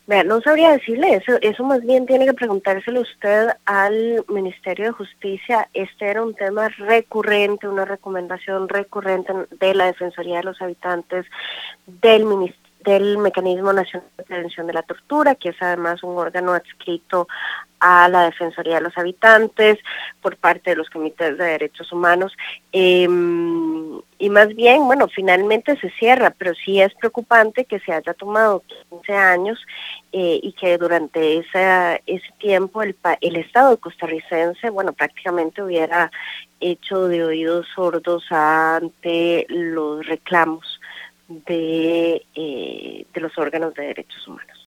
Vea, no sabría decirle eso más bien tiene que preguntárselo usted al Ministerio de Justicia. Este era un tema recurrente, una recomendación recurrente de la Defensoría de los Habitantes, del Mecanismo Nacional de Prevención de la Tortura, que es además un órgano adscrito a la Defensoría de los Habitantes por parte de los comités de derechos humanos. Y más bien, bueno, finalmente se cierra, pero sí es preocupante que se haya tomado 15 años y que durante ese tiempo el Estado costarricense, bueno, prácticamente hubiera hecho de oídos sordos ante los reclamos de los órganos de derechos humanos.